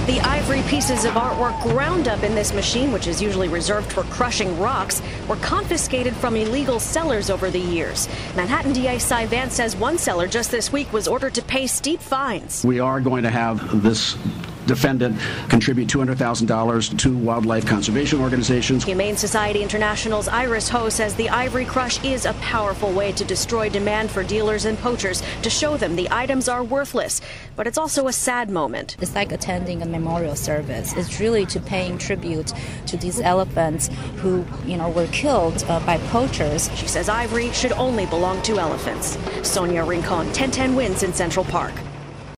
The ivory pieces of artwork ground up in this machine, which is usually reserved for crushing rocks, were confiscated from illegal sellers over the years. Manhattan DA Cy Vance says one seller just this week was ordered to pay steep fines. We are going to have this defendant contribute $200,000 to wildlife conservation organizations. Humane Society International's Iris Ho says the ivory crush is a powerful way to destroy demand for dealers and poachers, to show them the items are worthless. But it's also a sad moment. It's like attending a memorial service. It's really to paying tribute to these elephants who, were killed by poachers. She says ivory should only belong to elephants. Sonia Rincon, 1010 Wins in Central Park.